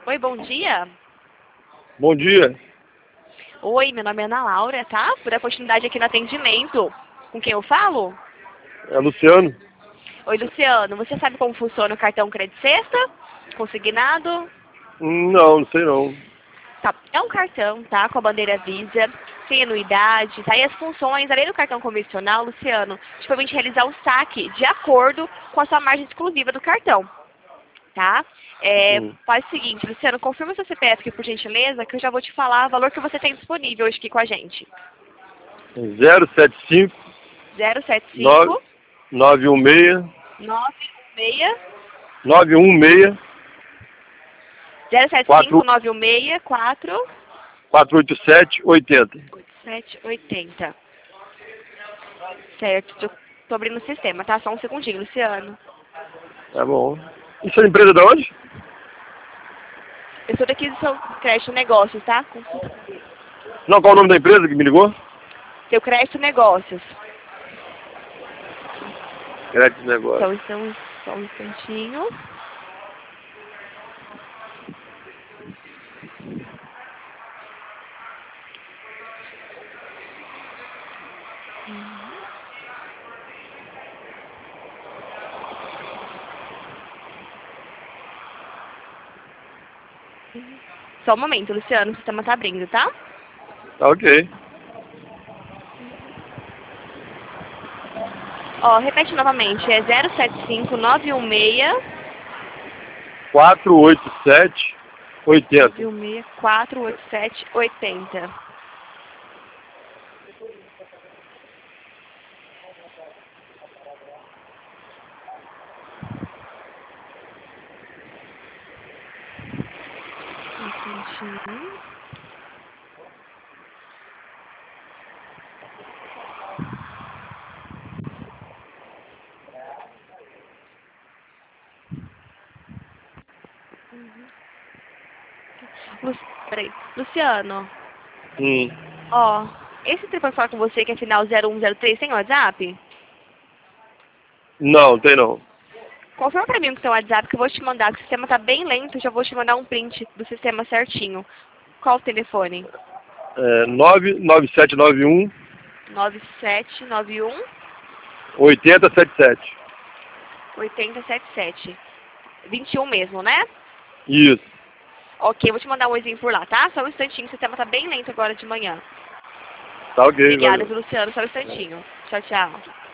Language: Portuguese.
Oi, bom dia. Bom dia. Oi, meu nome é Ana Laura, tá? Por oportunidade aqui no atendimento. Com quem eu falo? É Luciano? Oi, Luciano. Você sabe como funciona o cartão Crédito Sexta? Consignado? Não sei não. Tá. É um cartão, tá? Com a bandeira Visa, tem anuidade, tá? E as funções, além do cartão convencional, Luciano, te permite realizar o saque de acordo com a sua margem exclusiva do cartão, tá? Faz o seguinte, Luciano, confirma seu CPF aqui, por gentileza, que eu já vou te falar o valor que você tem disponível hoje aqui com a gente. 075 075 916 916 916 075 916 4 487 80. 8780. Certo, tô abrindo o sistema, tá? Só um segundinho, Luciano. Tá bom. Isso é empresa de onde? Eu sou daqui do seu Crédito Negócios, tá? Não, qual é o nome da empresa que me ligou? Seu Crédito Negócios. Crédito Negócio. Só um instantinho. Só um momento, Luciano, o sistema tá abrindo, tá? Tá ok. Ó, repete novamente, é 075 916 487 80. 916 487 80. Um instantinho. Peraí. Luciano, ó, esse telefone falar com você que é final 0103 tem WhatsApp? Não, tem não. Confirma pra mim o seu WhatsApp que eu vou te mandar, que o sistema tá bem lento, já vou te mandar um print do sistema certinho. Qual o telefone? 99791 9791 8077. 8077. 21 mesmo, né? Isso. Ok, vou te mandar um oizinho por lá, tá? Só um instantinho, o sistema tá bem lento agora de manhã. Tá ok, Obrigada, valeu. viu, Luciano? Só um instantinho. Tchau, tchau.